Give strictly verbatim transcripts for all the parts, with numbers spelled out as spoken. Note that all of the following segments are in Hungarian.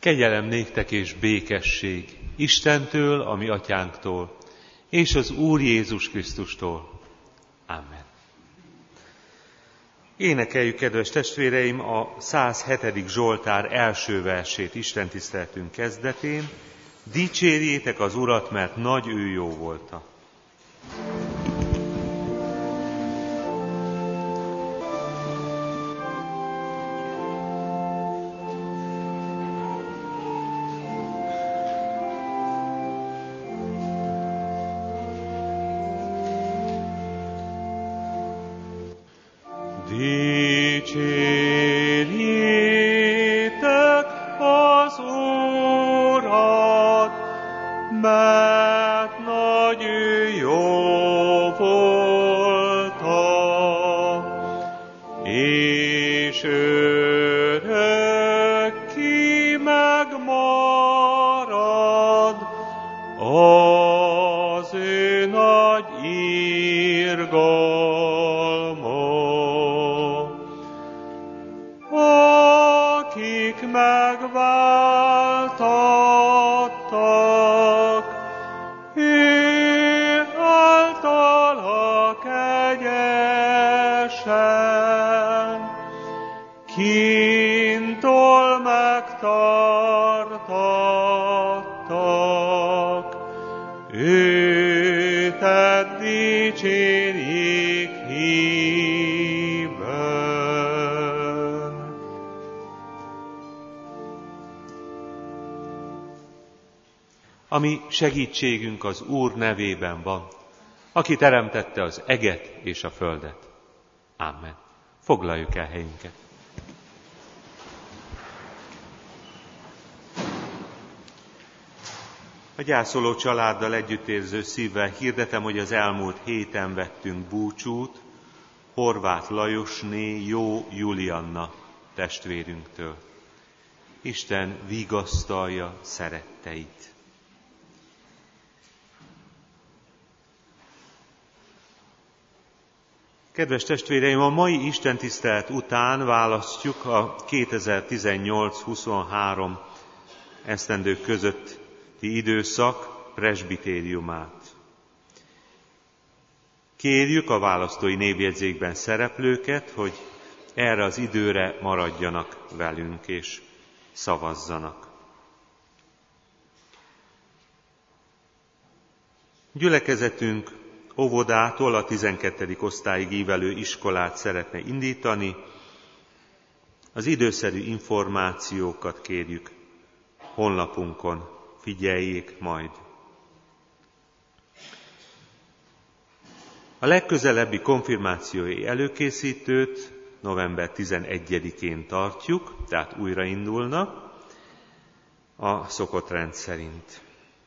Kegyelem néktek és békesség Istentől, a mi atyánktól, és az Úr Jézus Krisztustól. Amen. Énekeljük, kedves testvéreim, a száz hetedik Zsoltár első versét istentiszteletünk kezdetén. Dicsérjétek az Urat, mert nagy ő jó volta. Dicsérjétek az Urat, mert nagy ő jó volta, és örökké megmarad az ő nagy irgalma. Akik megváltattak, ő általa kegyesen, kintól megtartattak, őtet dicsérjék hívben. A mi segítségünk az Úr nevében van, aki teremtette az eget és a földet. Amen. Foglaljuk el helyünket. A gyászoló családdal együttérző szívvel hirdetem, hogy az elmúlt héten vettünk búcsút Horváth Lajosné Jó Julianna testvérünktől. Isten vigasztalja szeretteit. Kedves testvéreim, a mai istentisztelet után választjuk a kétezer-tizennyolc huszonhárom esztendők közötti időszak presbitériumát. Kérjük a választói névjegyzékben szereplőket, hogy erre az időre maradjanak velünk és szavazzanak. Gyülekezetünk óvodától a tizenkettedik osztályig ívelő iskolát szeretne indítani. Az időszerű információkat kérjük honlapunkon, figyeljék majd. A legközelebbi konfirmációi előkészítőt november tizenegyedikén tartjuk, tehát újraindulnak a szokott rend szerint.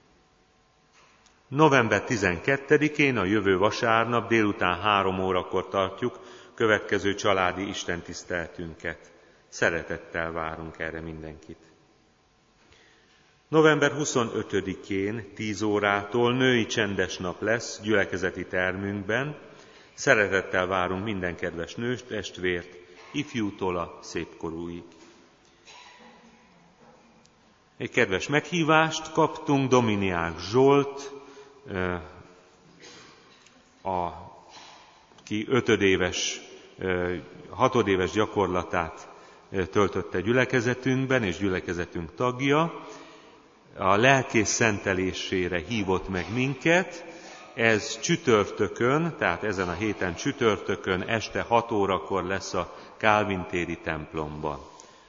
november tizenkettedikén, a jövő vasárnap délután három órakor tartjuk következő családi istentiszteletünket. Szeretettel várunk erre mindenkit. november huszonötödikén tíz órától női csendes nap lesz gyülekezeti termünkben. Szeretettel várunk minden kedves nős testvért, ifjútól a szépkorúig. Egy kedves meghívást kaptunk, Dominiák Zsolt, aki ötödéves, hatodéves gyakorlatát töltötte gyülekezetünkben, és gyülekezetünk tagja. A lelkész szentelésére hívott meg minket. Ez csütörtökön, tehát ezen a héten csütörtökön este hat órakor lesz a Kálvin téri templomban.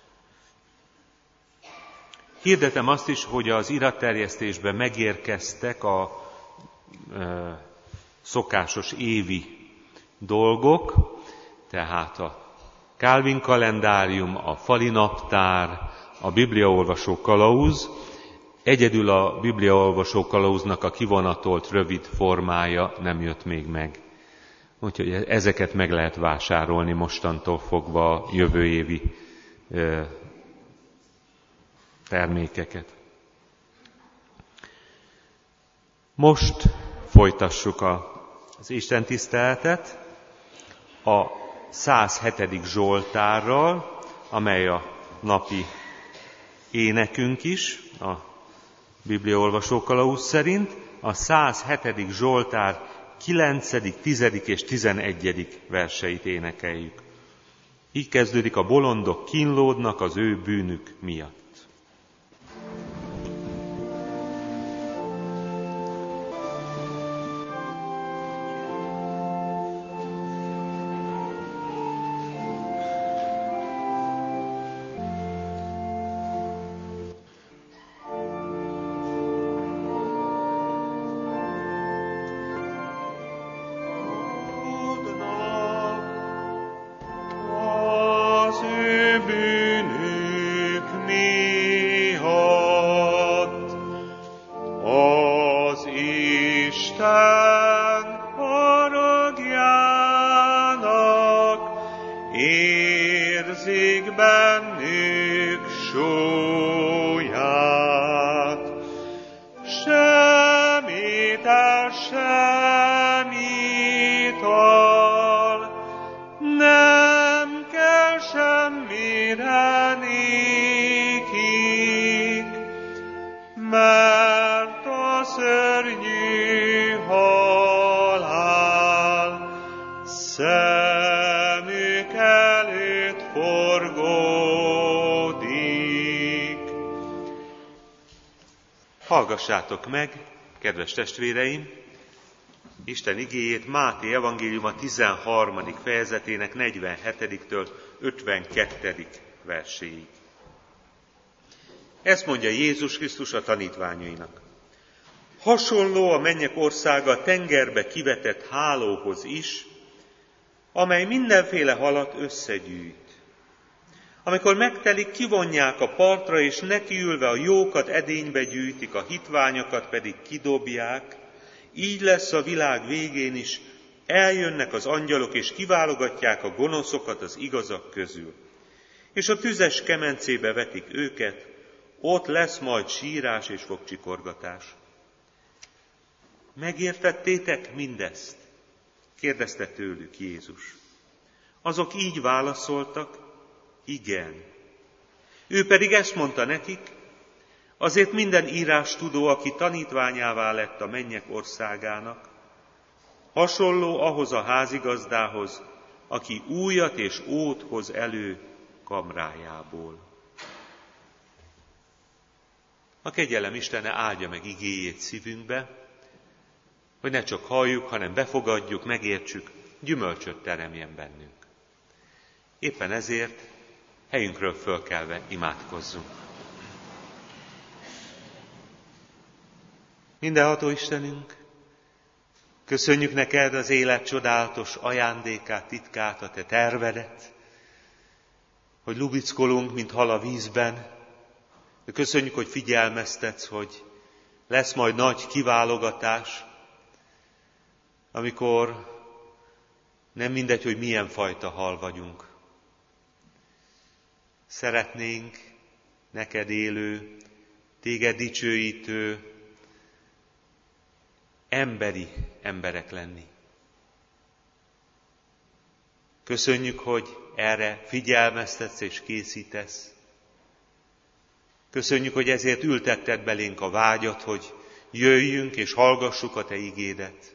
Hirdetem azt is, hogy az iratterjesztésbe megérkeztek a e, szokásos évi dolgok, tehát a Kálvin kalendárium, a fali naptár, a bibliaolvasó kalauz. Egyedül a bibliaolvasó kalauznak a kivonatolt rövid formája nem jött még meg. Úgyhogy ezeket meg lehet vásárolni mostantól fogva a jövő évi e, termékeket. Most folytassuk a, az istentiszteletet a száz hetedik Zsoltárral, amely a napi énekünk is, a Bibliaolvasó kalauz szerint, a százhetedik Zsoltár kilencedik, tizedik és tizenegyedik verseit énekeljük. Így kezdődik: a bolondok kínlódnak az ő bűnük miatt. Hallgassátok meg, kedves testvéreim, Isten igéjét Máté evangéliuma tizenharmadik fejezetének negyvenhetediktől ötvenkettedik verséig. Ezt mondja Jézus Krisztus a tanítványainak: hasonló a mennyek országa a tengerbe kivetett hálóhoz is, amely mindenféle halat összegyűjt. Amikor megtelik, kivonják a partra, és nekiülve a jókat edénybe gyűjtik, a hitványokat pedig kidobják. Így lesz a világ végén is, eljönnek az angyalok, és kiválogatják a gonoszokat az igazak közül. És a tüzes kemencébe vetik őket, ott lesz majd sírás és fogcsikorgatás. Megértettétek mindezt? Kérdezte tőlük Jézus. Azok így válaszoltak: igen. Ő pedig ezt mondta nekik: azért minden írástudó, aki tanítványává lett a mennyek országának, hasonló ahhoz a házigazdához, aki újat és ót hoz elő kamrájából. A kegyelem Istene áldja meg igéjét szívünkbe, hogy ne csak halljuk, hanem befogadjuk, megértsük, gyümölcsöt teremjen bennünk. Éppen ezért helyünkről fölkelve imádkozzunk. Mindenható Istenünk, köszönjük neked az élet csodálatos ajándékát, titkát, a te tervedet, hogy lubickolunk, mint hal a vízben. De köszönjük, hogy figyelmeztetsz, hogy lesz majd nagy kiválogatás, amikor nem mindegy, hogy milyen fajta hal vagyunk. Szeretnénk neked élő, téged dicsőítő, emberi emberek lenni. Köszönjük, hogy erre figyelmeztetsz és készítesz. Köszönjük, hogy ezért ültetted belénk a vágyat, hogy jöjjünk és hallgassuk a te igédet.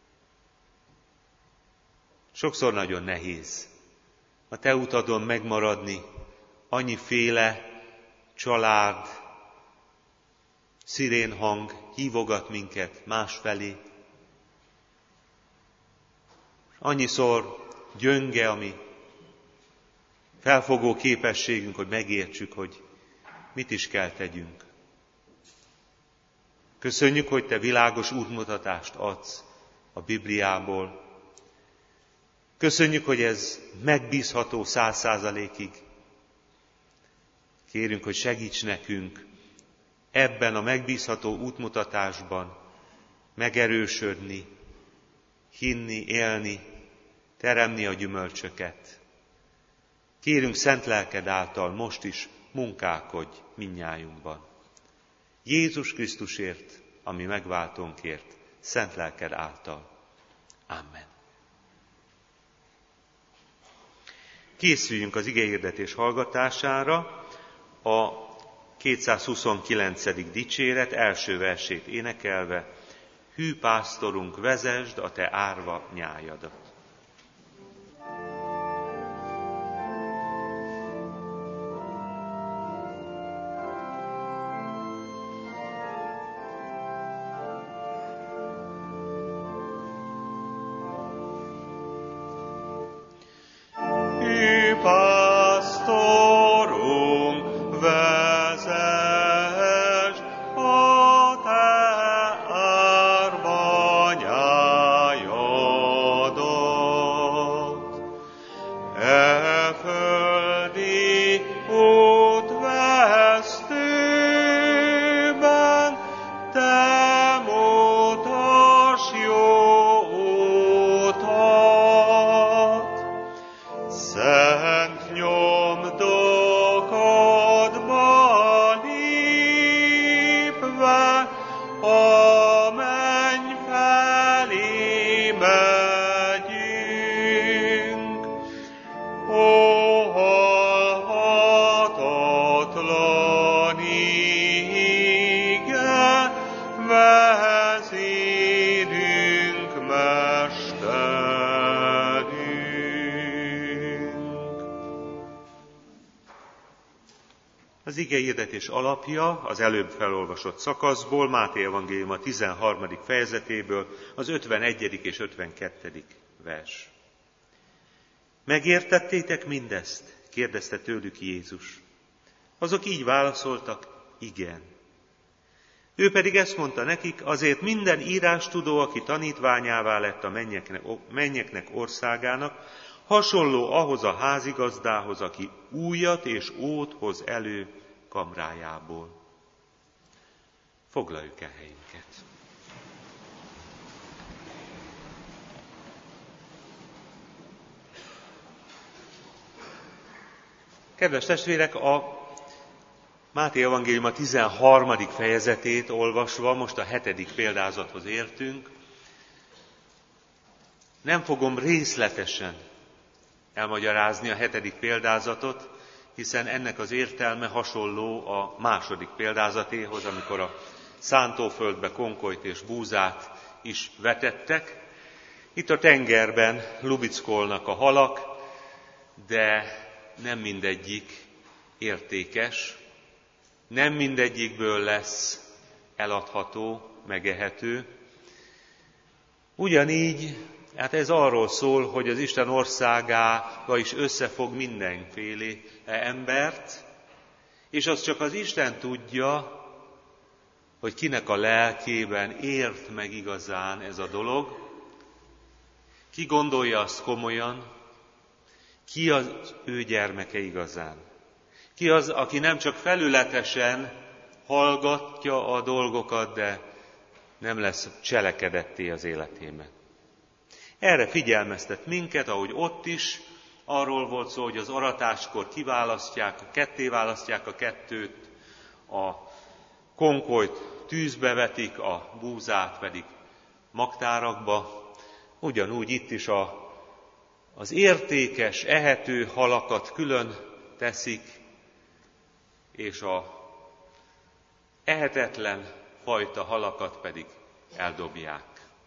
Sokszor nagyon nehéz a te utadon megmaradni, annyiféle család, szirénhang hívogat minket másfelé. Annyiszor gyönge a mi felfogó képességünk, hogy megértsük, hogy mit is kell tegyünk. Köszönjük, hogy te világos útmutatást adsz a Bibliából. Köszönjük, hogy ez megbízható száz százalékig. Kérünk, hogy segíts nekünk ebben a megbízható útmutatásban megerősödni, hinni, élni, teremni a gyümölcsöket. Kérünk szent lelked által most is munkálkodj mindnyájunkban. Jézus Krisztusért, ami megváltónkért, szent lelked által. Amen. Készüljünk az igehirdetés hallgatására. A kétszázhuszonkilencedik dicséret első versét énekelve: Hű pásztorunk, vezesd a te árva nyájadat. Az igehirdetés alapja az előbb felolvasott szakaszból, Máté evangélium a tizenharmadik fejezetéből, az ötvenegyedik és ötvenkettedik vers. Megértettétek mindezt? Kérdezte tőlük Jézus. Azok így válaszoltak, igen. Ő pedig ezt mondta nekik, azért minden írástudó, aki tanítványává lett a mennyeknek, mennyeknek országának, hasonló ahhoz a házigazdához, aki újat és ót hoz elő kamrájából. Foglaljuk el helyünket. Kedves testvérek, a Máté evangélium a tizenharmadik fejezetét olvasva most a hetedik példázathoz értünk. Nem fogom részletesen elmagyarázni a hetedik példázatot, hiszen ennek az értelme hasonló a második példázatéhoz, amikor a szántóföldbe konkolyt és búzát is vetettek. Itt a tengerben lubickolnak a halak, de nem mindegyik értékes, nem mindegyikből lesz eladható, megehető. Ugyanígy, hát ez arról szól, hogy az Isten országába is összefog mindenféle embert, és az csak az Isten tudja, hogy kinek a lelkében ért meg igazán ez a dolog, ki gondolja azt komolyan, ki az ő gyermeke igazán. Ki az, aki nem csak felületesen hallgatja a dolgokat, de nem lesz cselekedetté az életében. Erre figyelmeztet minket, ahogy ott is arról volt szó, hogy az aratáskor kiválasztják, ketté választják a kettőt, a konkolyt tűzbe vetik, a búzát pedig magtárakba. Ugyanúgy itt is a, az értékes, ehető halakat külön teszik, és a ehetetlen fajta halakat pedig eldobják.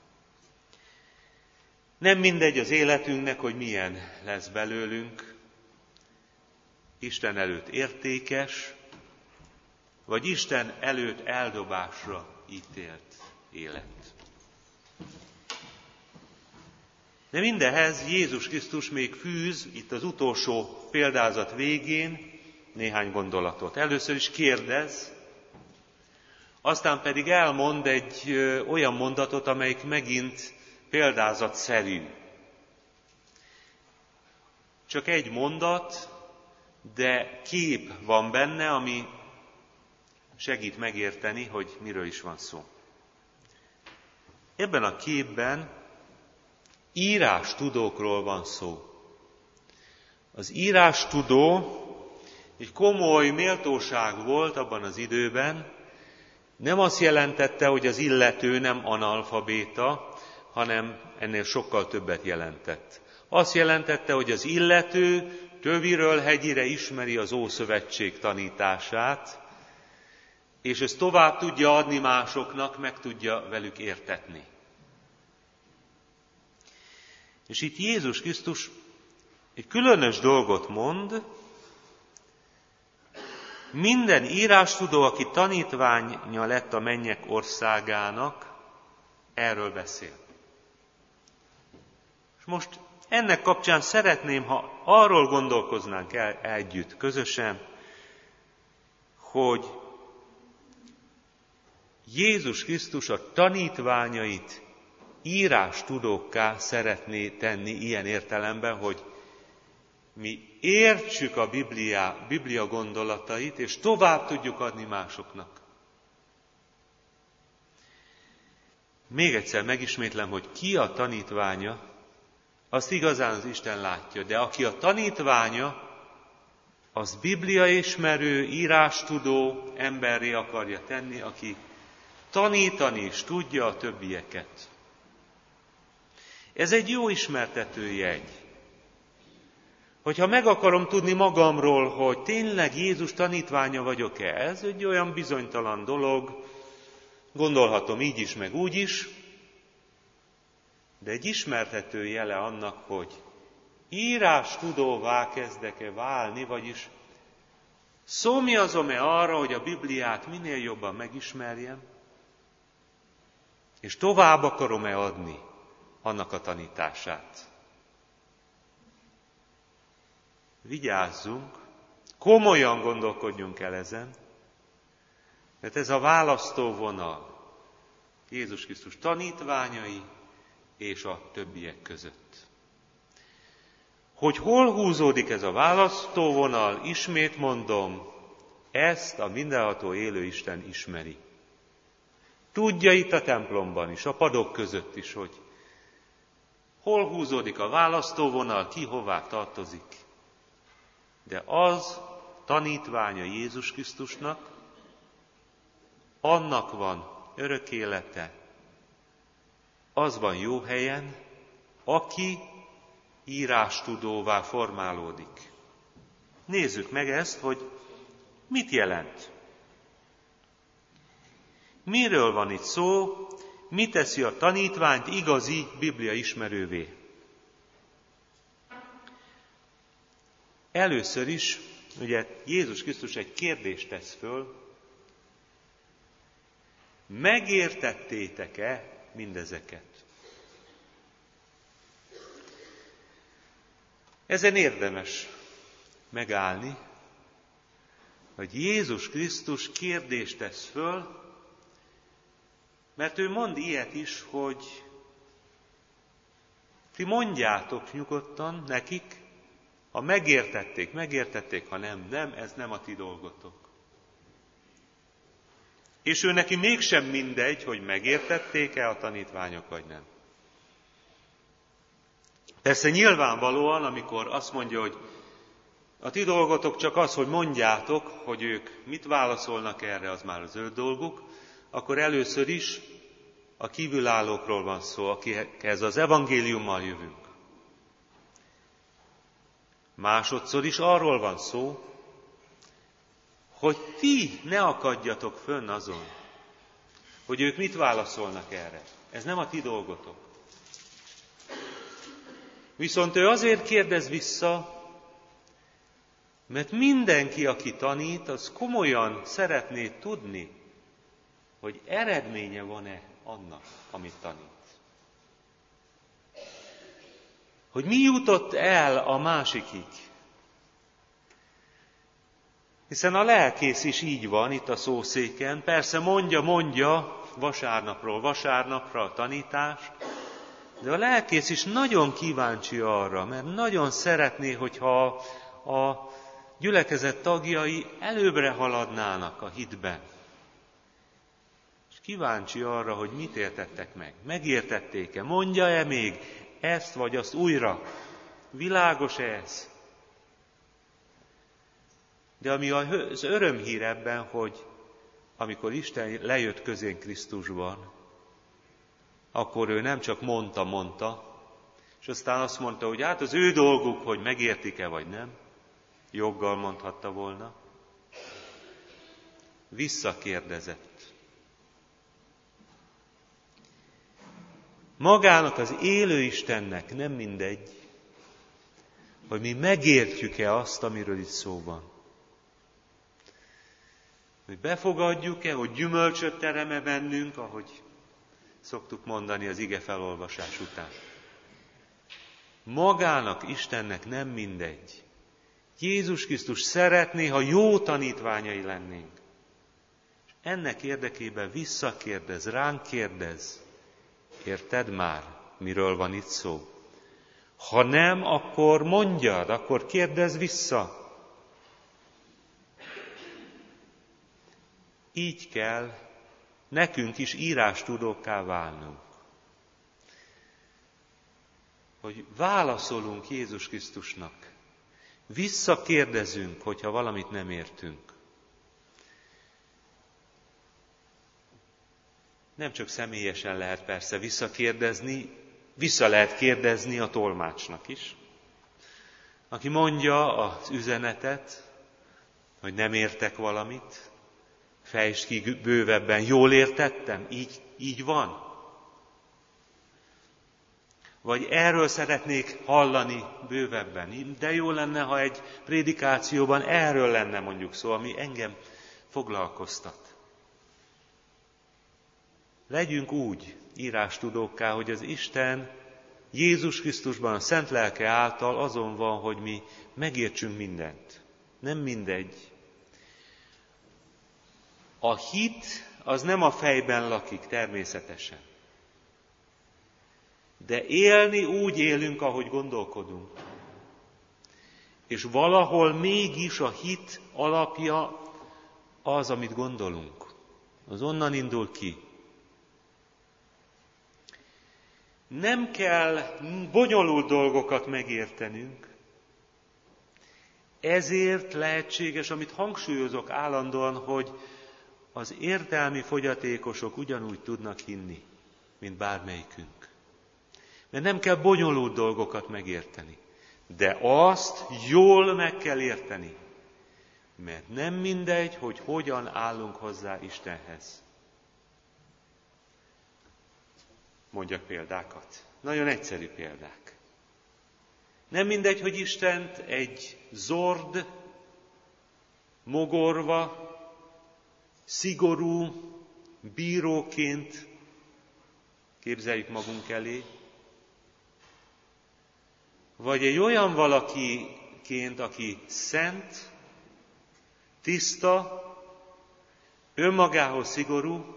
Nem mindegy az életünknek, hogy milyen lesz belőlünk, Isten előtt értékes, vagy Isten előtt eldobásra ítélt élet. De mindehez Jézus Krisztus még fűz itt az utolsó példázat végén néhány gondolatot. Először is kérdez, aztán pedig elmond egy olyan mondatot, amelyik megint példázatszerű. Csak egy mondat, de kép van benne, ami segít megérteni, hogy miről is van szó. Ebben a képben írástudókról van szó. Az írástudó egy komoly méltóság volt abban az időben, nem azt jelentette, hogy az illető nem analfabéta, hanem ennél sokkal többet jelentett. Azt jelentette, hogy az illető töviről hegyire ismeri az Ószövetség tanítását, és ezt tovább tudja adni másoknak, meg tudja velük értetni. És itt Jézus Krisztus egy különös dolgot mond, minden írástudó, aki tanítványa lett a mennyek országának, erről beszél. És most ennek kapcsán szeretném, ha arról gondolkoznánk el együtt, közösen, hogy Jézus Krisztus a tanítványait írástudókká szeretné tenni ilyen értelemben, hogy mi értsük a Bibliá, Biblia gondolatait, és tovább tudjuk adni másoknak. Még egyszer megismétlem, hogy ki a tanítványa, azt igazán az Isten látja, de aki a tanítványa, az bibliaismerő, írástudó emberré akarja tenni, aki tanítani is tudja a többieket. Ez egy jó ismertető jegy. Hogyha meg akarom tudni magamról, hogy tényleg Jézus tanítványa vagyok-e, ez egy olyan bizonytalan dolog, gondolhatom így is, meg úgy is, de egy ismertető jele annak, hogy írástudóvá kezdek-e válni, vagyis szomjazom-e arra, hogy a Bibliát minél jobban megismerjem, és tovább akarom-e adni annak a tanítását. Vigyázzunk, komolyan gondolkodjunk el ezen, mert ez a választóvonal Jézus Krisztus tanítványai és a többiek között. Hogy hol húzódik ez a választóvonal, ismét mondom, ezt a mindenható élő Isten ismeri. Tudja itt a templomban is, a padok között is, hogy hol húzódik a választóvonal, ki hová tartozik. De az tanítványa Jézus Krisztusnak, annak van örök élete, az van jó helyen, aki írástudóvá formálódik. Nézzük meg ezt, hogy mit jelent. Miről van itt szó, mi teszi a tanítványt igazi Biblia ismerővé? Először is, ugye Jézus Krisztus egy kérdést tesz föl, megértettétek-e mindezeket? Ezen érdemes megállni, hogy Jézus Krisztus kérdést tesz föl, mert ő mond ilyet is, hogy ti mondjátok nyugodtan nekik, ha megértették, megértették, ha nem, nem, ez nem a ti dolgotok. És ő neki mégsem mindegy, hogy megértették-e a tanítványok, vagy nem. Persze nyilvánvalóan, amikor azt mondja, hogy a ti dolgotok csak az, hogy mondjátok, hogy ők mit válaszolnak erre, az már az ő dolguk, akkor először is a kívülállókról van szó, akikhez az evangéliummal jövünk. Másodszor is arról van szó, hogy ti ne akadjatok fönn azon, hogy ők mit válaszolnak erre. Ez nem a ti dolgotok. Viszont ő azért kérdez vissza, mert mindenki, aki tanít, az komolyan szeretné tudni, hogy eredménye van-e annak, amit tanít. Hogy mi jutott el a másikig. Hiszen a lelkész is így van itt a szószéken, persze mondja, mondja vasárnapról vasárnapra a tanítást, de a lelkész is nagyon kíváncsi arra, mert nagyon szeretné, hogyha a gyülekezet tagjai előbbre haladnának a hitben. És kíváncsi arra, hogy mit értettek meg. Megértették-e? Mondja-e még ezt vagy azt újra? Világos-e ez? De ami az örömhír ebben, hogy amikor Isten lejött közénk Krisztusban, akkor ő nem csak mondta, mondta, és aztán azt mondta, hogy hát az ő dolguk, hogy megértik-e vagy nem, joggal mondhatta volna, visszakérdezett. Magának az élő Istennek nem mindegy, hogy mi megértjük-e azt, amiről itt szó van. Hogy befogadjuk-e, hogy gyümölcsöt terem-e bennünk, ahogy szoktuk mondani az ige felolvasás után. Magának, Istennek nem mindegy. Jézus Krisztus szeretné, ha jó tanítványai lennénk. És ennek érdekében visszakérdez, ránk kérdez. Érted már, miről van itt szó? Ha nem, akkor mondjad, akkor kérdezz vissza. Így kell nekünk is írástudókká válnunk. Hogy válaszolunk Jézus Krisztusnak. Visszakérdezünk, hogyha valamit nem értünk. Nem csak személyesen lehet persze visszakérdezni, vissza lehet kérdezni a tolmácsnak is, aki mondja az üzenetet, hogy nem értek valamit, fejtsd ki bővebben, jól értettem, így, így van. Vagy erről szeretnék hallani bővebben, de jó lenne, ha egy prédikációban erről lenne mondjuk szó, ami engem foglalkoztat. Legyünk úgy írástudókká, hogy az Isten Jézus Krisztusban, a Szent Lelke által azon van, hogy mi megértsünk mindent. Nem mindegy. A hit az nem a fejben lakik, természetesen. De élni úgy élünk, ahogy gondolkodunk. És valahol mégis a hit alapja az, amit gondolunk. Az onnan indul ki. Nem kell bonyolult dolgokat megértenünk, ezért lehetséges, amit hangsúlyozok állandóan, hogy az értelmi fogyatékosok ugyanúgy tudnak hinni, mint bármelyikünk. Mert nem kell bonyolult dolgokat megérteni, de azt jól meg kell érteni, mert nem mindegy, hogy hogyan állunk hozzá Istenhez. Mondjak példákat. Nagyon egyszerű példák. Nem mindegy, hogy Istent egy zord, mogorva, szigorú bíróként képzeljük magunk elé, vagy egy olyan valakiként, aki szent, tiszta, önmagához szigorú,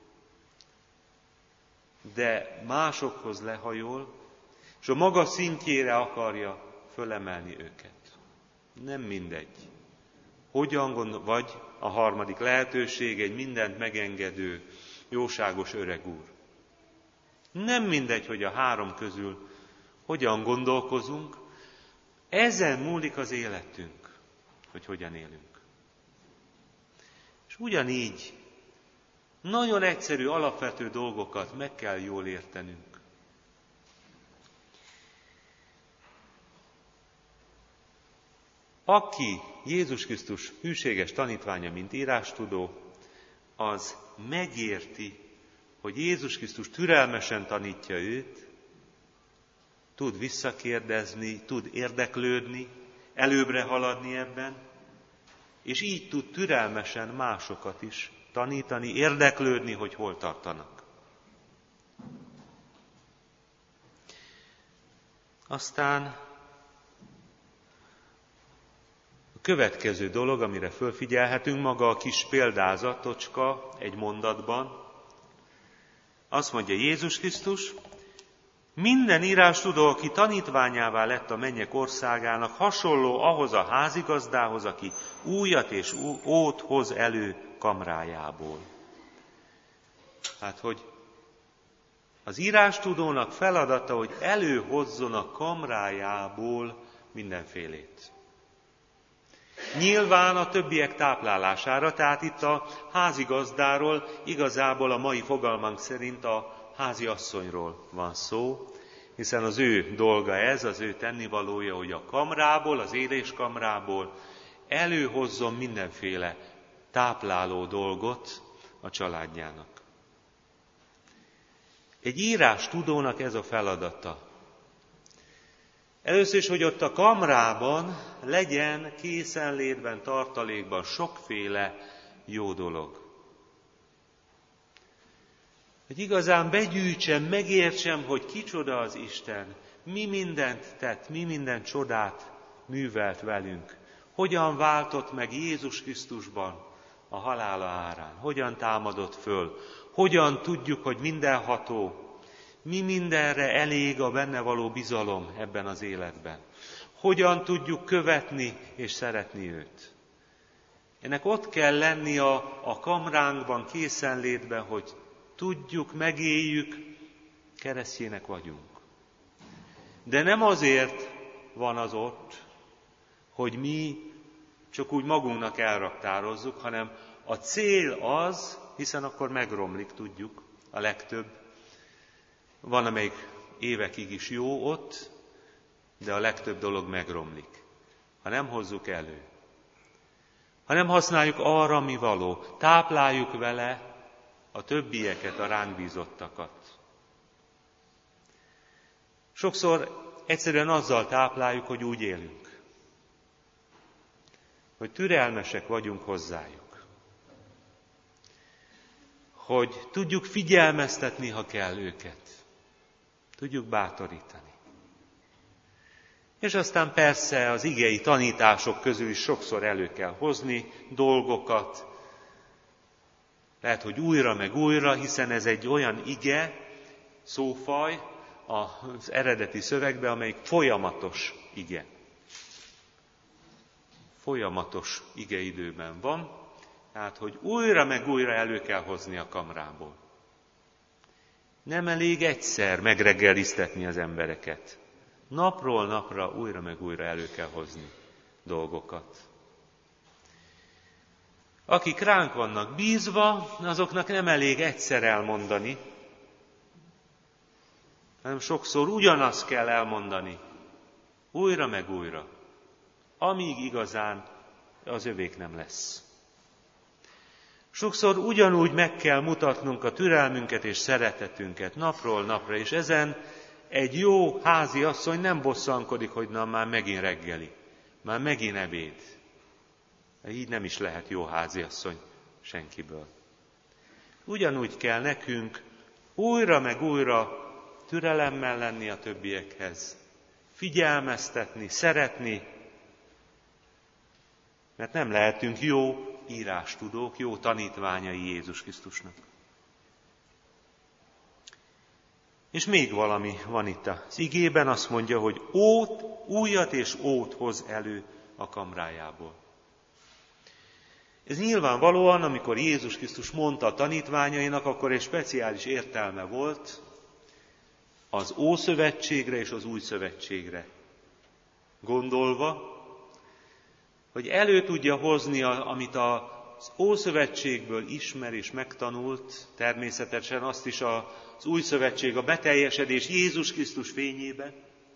de másokhoz lehajol, és a maga szintjére akarja fölemelni őket. Nem mindegy. Hogyan gondol, vagy a harmadik lehetőség, egy mindent megengedő, jóságos öreg úr. Nem mindegy, hogy a három közül hogyan gondolkozunk, ezen múlik az életünk, hogy hogyan élünk. És ugyanígy nagyon egyszerű, alapvető dolgokat meg kell jól értenünk. Aki Jézus Krisztus hűséges tanítványa, mint írástudó, az megérti, hogy Jézus Krisztus türelmesen tanítja őt, tud visszakérdezni, tud érdeklődni, előbbre haladni ebben, és így tud türelmesen másokat is tanítani, érdeklődni, hogy hol tartanak. Aztán a következő dolog, amire fölfigyelhetünk, maga a kis példázatocska egy mondatban. Azt mondja Jézus Krisztus, minden írástudó, aki tanítványává lett a mennyek országának, hasonló ahhoz a házigazdához, aki újat és ót hoz elő kamrájából. Hát, hogy az írástudónak feladata, hogy előhozzon a kamrájából mindenfélét. Nyilván a többiek táplálására, tehát itt a házigazdáról, igazából a mai fogalmunk szerint a háziasszonyról van szó, hiszen az ő dolga ez, az ő tennivalója, hogy a kamrából, az éléskamrából előhozzon mindenféle tápláló dolgot a családjának. Egy írástudónak ez a feladata. Először is, hogy ott a kamrában legyen készenlétben, tartalékban sokféle jó dolog. Hogy igazán begyűjtsem, megértsem, hogy kicsoda az Isten, mi mindent tett, mi minden csodát művelt velünk, hogyan váltott meg Jézus Krisztusban a halála árán, hogyan támadott föl, hogyan tudjuk, hogy mindenható, mi mindenre elég a benne való bizalom ebben az életben, hogyan tudjuk követni és szeretni őt. Ennek ott kell lenni a, a kamránkban, készenlétben, hogy tudjuk, megéljük, keresztjének vagyunk. De nem azért van az ott, hogy mi csak úgy magunknak elraktározzuk, hanem a cél az, hiszen akkor megromlik, tudjuk, a legtöbb. Van, amelyik évekig is jó ott, de a legtöbb dolog megromlik. Ha nem hozzuk elő, ha nem használjuk arra, mi való, tápláljuk vele a többieket, a ránk bízottakat. Sokszor egyszerűen azzal tápláljuk, hogy úgy élünk, hogy türelmesek vagyunk hozzájuk, hogy tudjuk figyelmeztetni, ha kell őket, tudjuk bátorítani. És aztán persze az igei tanítások közül is sokszor elő kell hozni dolgokat, lehet, hogy újra meg újra, hiszen ez egy olyan ige, szófaj az eredeti szövegben, amelyik folyamatos ige. Folyamatos igeidőben van, tehát, hogy újra meg újra elő kell hozni a kamrából. Nem elég egyszer megreggeliztetni az embereket. Napról napra újra meg újra elő kell hozni dolgokat. Akik ránk vannak bízva, azoknak nem elég egyszer elmondani, hanem sokszor ugyanazt kell elmondani, újra meg újra, amíg igazán az övék nem lesz. Sokszor ugyanúgy meg kell mutatnunk a türelmünket és szeretetünket napról napra, és ezen egy jó házi asszony nem bosszankodik, hogy na, már megint reggeli, már megint ebéd. Így nem is lehet jó háziasszony senkiből. Ugyanúgy kell nekünk újra meg újra türelemmel lenni a többiekhez, figyelmeztetni, szeretni, mert nem lehetünk jó írástudók, jó tanítványai Jézus Krisztusnak. És még valami van itt az igében, azt mondja, hogy ót, újat és ót hoz elő a kamrájából. Ez nyilvánvalóan, amikor Jézus Krisztus mondta a tanítványainak, akkor egy speciális értelme volt az Ószövetségre és az Új Szövetségre gondolva, hogy elő tudja hozni, amit az Ószövetségből ismer és megtanult, természetesen azt is az Új Szövetség a beteljesedés Jézus Krisztus fényébe,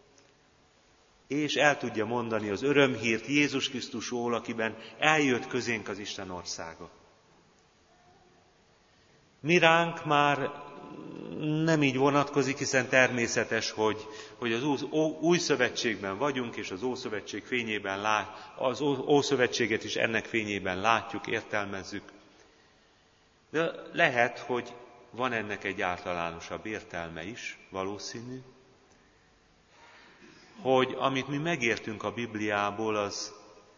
és el tudja mondani az örömhírt Jézus Krisztusról, akiben eljött közénk az Isten országa. Mi ránk már nem így vonatkozik, hiszen természetes, hogy, hogy az Új Szövetségben vagyunk, és az Ószövetség fényében lát, az Ószövetséget is ennek fényében látjuk, értelmezzük. De lehet, hogy van ennek egy általánosabb értelme is, valószínű, hogy amit mi megértünk a Bibliából, az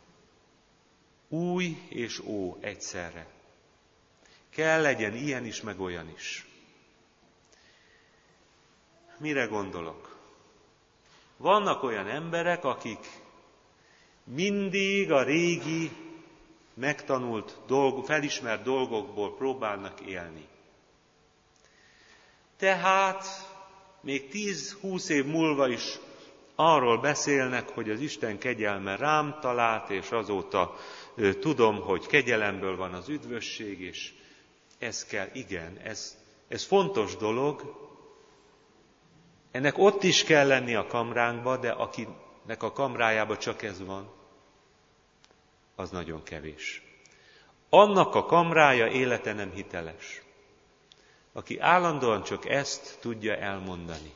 új és ó egyszerre. Kell legyen ilyen is, meg olyan is. Mire gondolok? Vannak olyan emberek, akik mindig a régi, megtanult, dolgok, felismert dolgokból próbálnak élni. Tehát még tíz-húsz év múlva is arról beszélnek, hogy az Isten kegyelme rám talált, és azóta ö, tudom, hogy kegyelemből van az üdvösség, és ez kell, igen, ez, ez fontos dolog. Ennek ott is kell lenni a kamránkba, de akinek a kamrájában csak ez van, az nagyon kevés. Annak a kamrája élete nem hiteles, aki állandóan csak ezt tudja elmondani.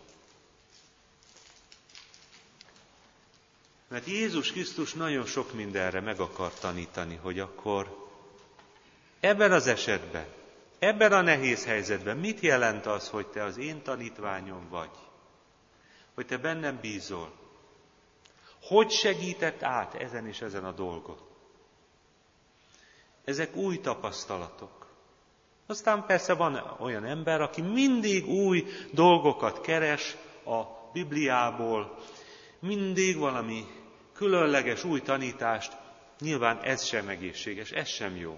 Mert Jézus Krisztus nagyon sok mindenre meg akar tanítani, hogy akkor ebben az esetben, ebben a nehéz helyzetben mit jelent az, hogy te az én tanítványom vagy? Hogy te bennem bízol? Hogy segített át ezen és ezen a dolgon? Ezek új tapasztalatok. Aztán persze van olyan ember, aki mindig új dolgokat keres a Bibliából, mindig valami különleges új tanítást, nyilván ez sem egészséges, ez sem jó.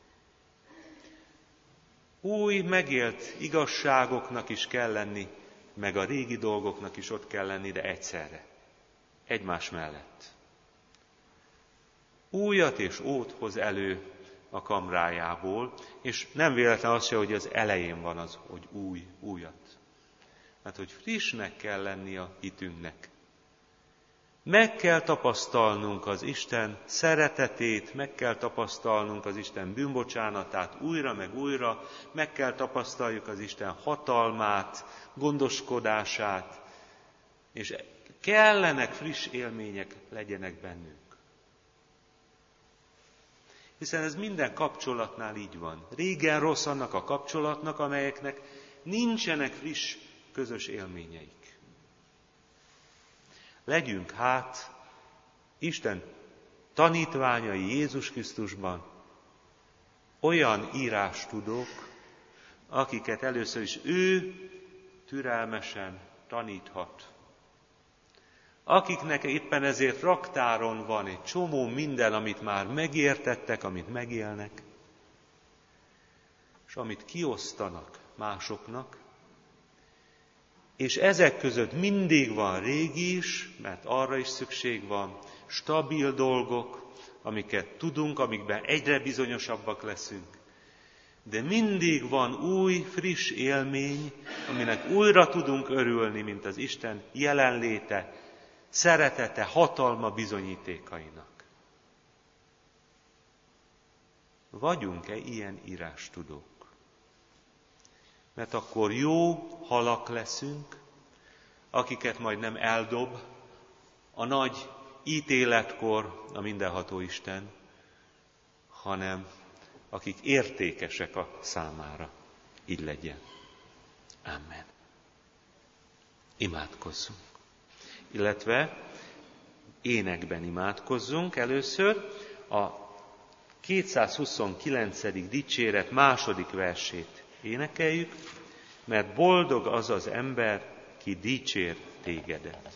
Új, megélt igazságoknak is kell lenni, meg a régi dolgoknak is ott kell lenni, de egyszerre, egymás mellett. Újat és ót hoz elő a kamrájából, és nem véletlen az se, hogy az elején van az, hogy új, újat. Mert hogy frissnek kell lenni a hitünknek. Meg kell tapasztalnunk az Isten szeretetét, meg kell tapasztalnunk az Isten bűnbocsánatát újra meg újra, meg kell tapasztaljuk az Isten hatalmát, gondoskodását, és kellenek friss élmények legyenek bennünk. Hiszen ez minden kapcsolatnál így van. Régen rossz annak a kapcsolatnak, amelyeknek nincsenek friss közös élményeik. Legyünk hát Isten tanítványai Jézus Krisztusban, olyan írástudók, akiket először is ő türelmesen taníthat. Akiknek éppen ezért raktáron van egy csomó minden, amit már megértettek, amit megélnek, és amit kiosztanak másoknak, és ezek között mindig van régi is, mert arra is szükség van, stabil dolgok, amiket tudunk, amikben egyre bizonyosabbak leszünk. De mindig van új, friss élmény, aminek újra tudunk örülni, mint az Isten jelenléte, szeretete, hatalma bizonyítékainak. Vagyunk-e ilyen írástudók? Mert akkor jó halak leszünk, akiket majd nem eldob a nagy ítéletkor a mindenható Isten, hanem akik értékesek a számára. Így legyen. Amen. Imádkozzunk. Illetve énekben imádkozzunk. Először a kétszázhuszonkilencedik dicséret második versét énekeljük, mert boldog az az ember, ki dicsér tégedet.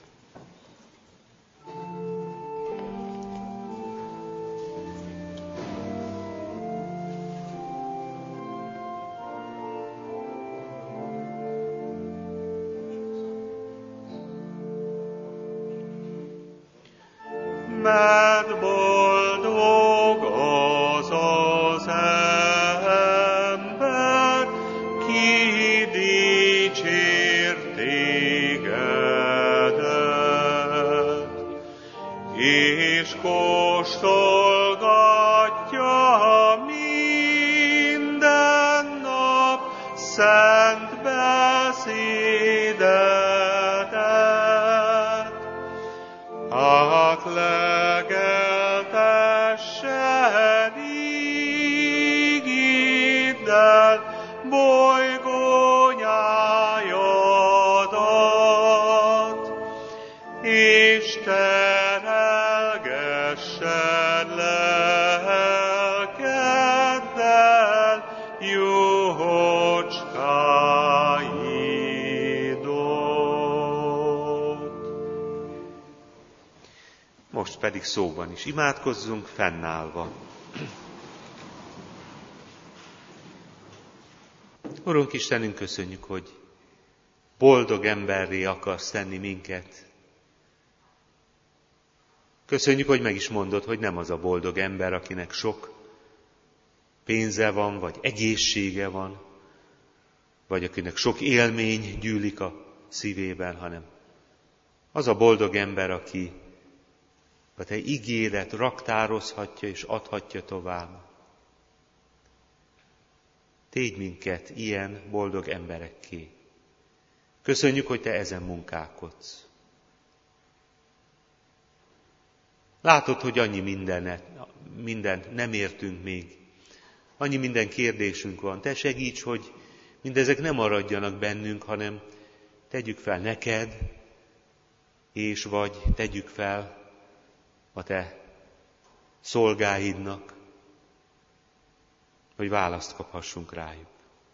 Mert boldog az az ember, ki dicsér tégedet, és kóstolgatja minden nap szent beszédedet. Hát legeltessen ígiddel bolygónyájadat, és terelgessen lelkeddel jócskáidot. Most pedig szóban is imádkozzunk fennállva. Urunk Istenünk, köszönjük, hogy boldog emberré akarsz tenni minket. Köszönjük, hogy meg is mondod, hogy nem az a boldog ember, akinek sok pénze van, vagy egészsége van, vagy akinek sok élmény gyűlik a szívében, hanem az a boldog ember, aki a te igédet raktározhatja és adhatja tovább. Tégy minket ilyen boldog emberekké. Köszönjük, hogy Te ezen munkálkodsz. Látod, hogy annyi mindenet, mindent nem értünk még. Annyi minden kérdésünk van. Te segíts, hogy mindezek nem maradjanak bennünk, hanem tegyük fel neked, és vagy tegyük fel a Te szolgáidnak, hogy választ kaphassunk rájuk.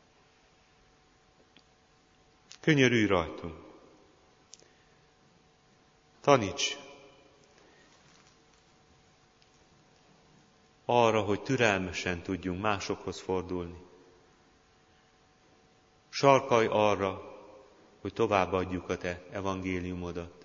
Könyörülj rajtunk. Taníts arra, hogy türelmesen tudjunk másokhoz fordulni. Sarkalj arra, hogy továbbadjuk a Te evangéliumodat.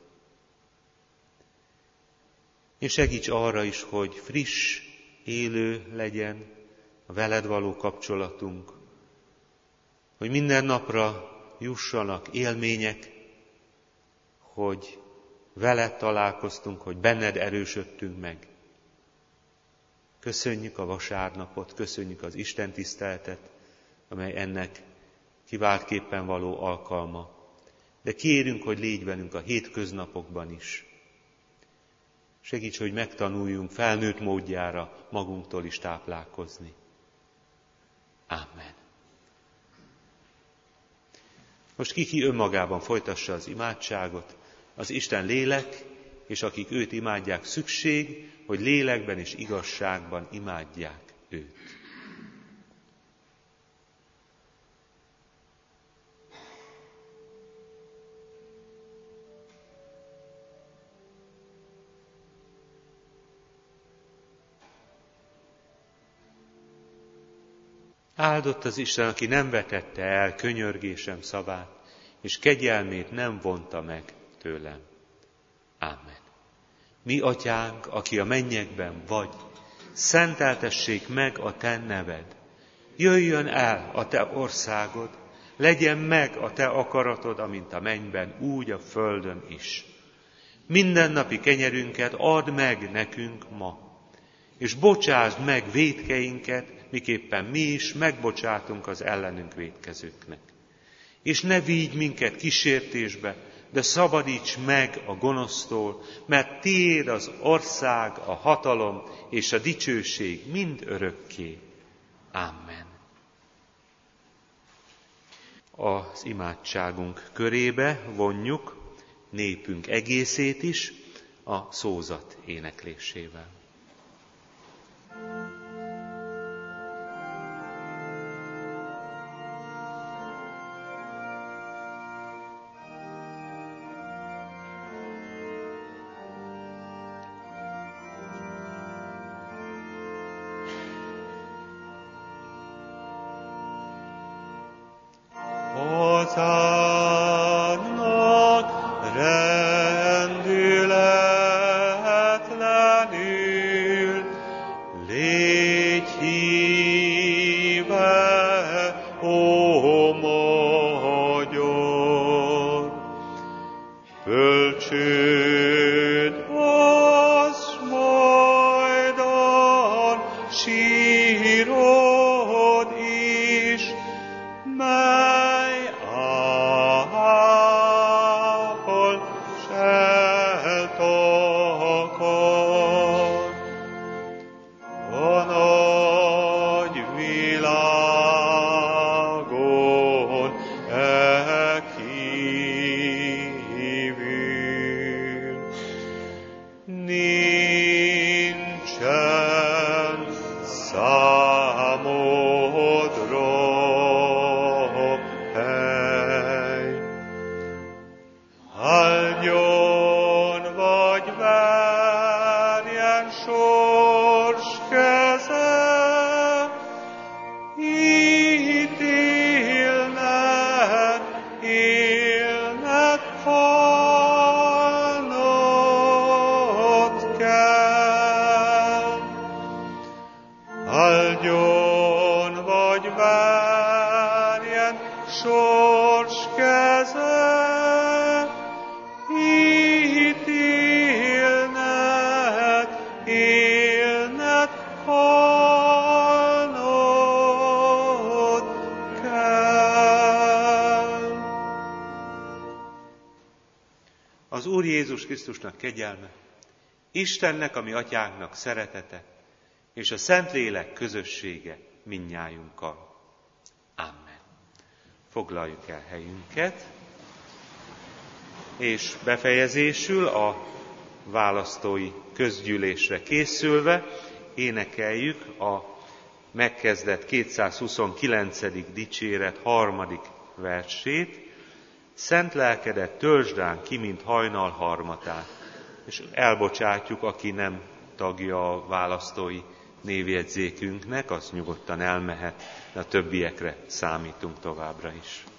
És segíts arra is, hogy friss, élő legyen a veled való kapcsolatunk, hogy minden napra jussanak élmények, hogy veled találkoztunk, hogy benned erősödtünk meg. Köszönjük a vasárnapot, köszönjük az istentiszteletet, amely ennek kiváltképpen való alkalma. De kérünk, hogy légy velünk a hétköznapokban is. Segíts, hogy megtanuljunk felnőtt módjára magunktól is táplálkozni. Amen. Most ki, ki önmagában folytassa az imádságot, az Isten lélek, és akik őt imádják, szükség, hogy lélekben és igazságban imádják őt. Áldott az Isten, aki nem vetette el könyörgésem szavát, és kegyelmét nem vonta meg tőlem. Ámen. Mi, Atyánk, aki a mennyekben vagy, szenteltessék meg a Te neved. Jöjjön el a Te országod, legyen meg a Te akaratod, amint a mennyben, úgy a földön is. Mindennapi kenyerünket add meg nekünk ma, és bocsásd meg vétkeinket, miképpen mi is megbocsátunk az ellenünk vétkezőknek. És ne vigy minket kísértésbe, de szabadíts meg a gonosztól, mert tiéd az ország, a hatalom és a dicsőség mind örökké. Amen. Az imádságunk körébe vonjuk népünk egészét is a szózat éneklésével. Élnek halnod az Úr Jézus Krisztusnak kegyelme, Istennek, a mi atyánknak szeretete, és a Szentlélek közössége mindnyájunkkal. Amen. Foglaljuk el helyünket, és befejezésül a választói közgyűlésre készülve énekeljük a megkezdett kétszázhuszonkilencedik dicséret harmadik versét. Szent lelkedet töltsd ránk ki, mint hajnal harmatát. És elbocsátjuk, aki nem tagja a választói névjegyzékünknek, az nyugodtan elmehet, de a többiekre számítunk továbbra is.